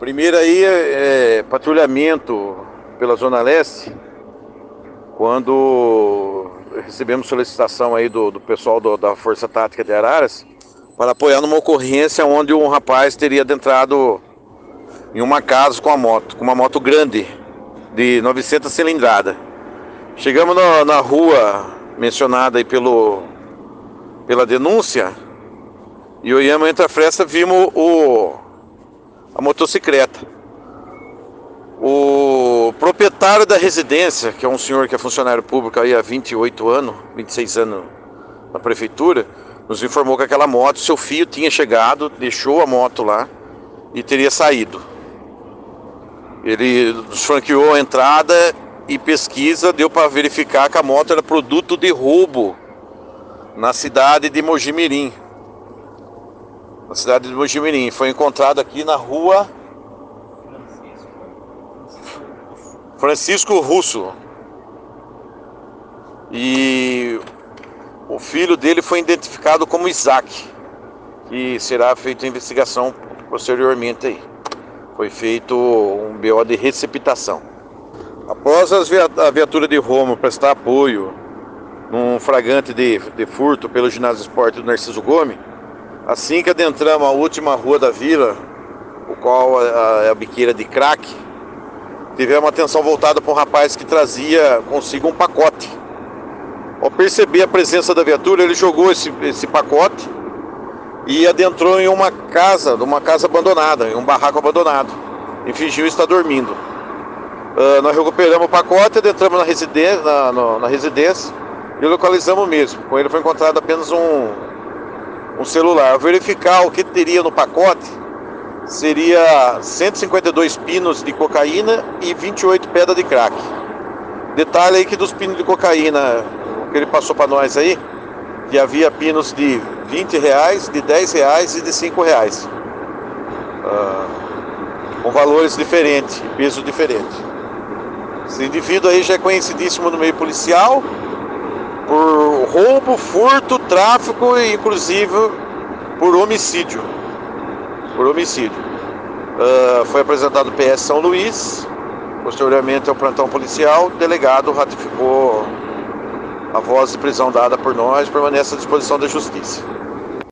Primeiro aí é patrulhamento pela Zona Leste, quando recebemos solicitação aí do pessoal da Força Tática de Araras para apoiar numa ocorrência onde um rapaz teria adentrado em uma casa com uma moto grande de 900 cilindrada. Chegamos na rua mencionada aí pela denúncia e olhamos entre a fresta, vimos a motocicleta. O proprietário da residência, que é um senhor que é funcionário público aí há 28 anos, 26 anos na prefeitura, nos informou que aquela moto, seu filho tinha chegado, deixou a moto lá e teria saído. Ele nos franqueou a entrada e pesquisa, deu para verificar que a moto era produto de roubo na cidade de Mojimirim. Foi encontrado aqui na rua Francisco Russo. E o filho dele foi identificado como Isaac, que será feita a investigação posteriormente aí. Foi feito um BO de receptação. Após a viatura de Roma prestar apoio num flagrante de furto pelo ginásio esporte do Narciso Gomes, assim que adentramos a última rua da vila, o qual é a biqueira de crack, tivemos atenção voltada para um rapaz que trazia consigo um pacote. Ao perceber a presença da viatura, ele jogou esse pacote e adentrou em uma casa abandonada, em um barraco abandonado, e fingiu estar dormindo. Nós recuperamos o pacote, adentramos na residência e localizamos mesmo. Com ele foi encontrado apenas um celular. Ao verificar o que teria no pacote, seria 152 pinos de cocaína e 28 pedras de crack. Detalhe aí que dos pinos de cocaína, o que ele passou para nós aí, que havia pinos de R$20, de R$10 e de R$5, com valores diferentes, peso diferente. Esse indivíduo aí já é conhecidíssimo no meio policial por roubo, furto, tráfico e inclusive por homicídio. Foi apresentado o PS São Luís, posteriormente ao plantão policial, o delegado ratificou a voz de prisão dada por nós, permanece à disposição da justiça.